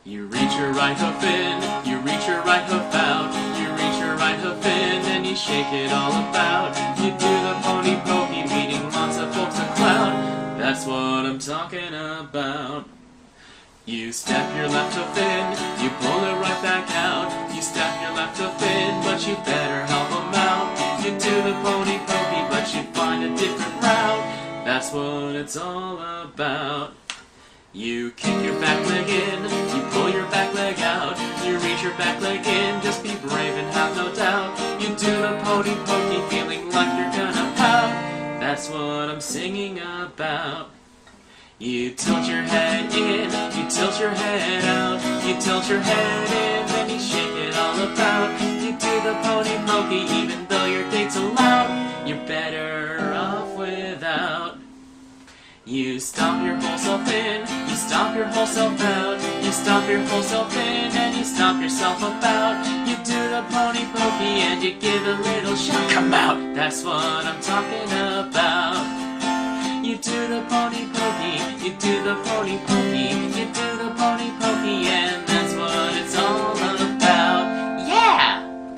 You reach your right hoof in, you reach your right hoof out, you reach your right hoof in, and you shake it all about. You do the pony pokey, meeting lots of folks a cloud. That's what I'm talking about. You step your left hoof in, you pull it right back out. You step your left hoof in, but you better help them out. You do the pony pokey, but you find a different route. That's what it's all about. You kick your back leg in, you pull your back leg out. You reach your back leg in, just be brave and have no doubt. You do the pony pokey, feeling like you're gonna pout. That's what I'm singing about. You tilt your head in, you tilt your head out. You tilt your head in, then you shake it all about. You do the pony pokey, even though your date's allowed. You're better off without. You stomp your whole self in, you stomp your whole self out. You stomp your whole self in, and you stomp yourself about. You do the pony pokey, and you give a little shout. Come out! That's what I'm talking about. You do the pony pokey, you do the pony pokey.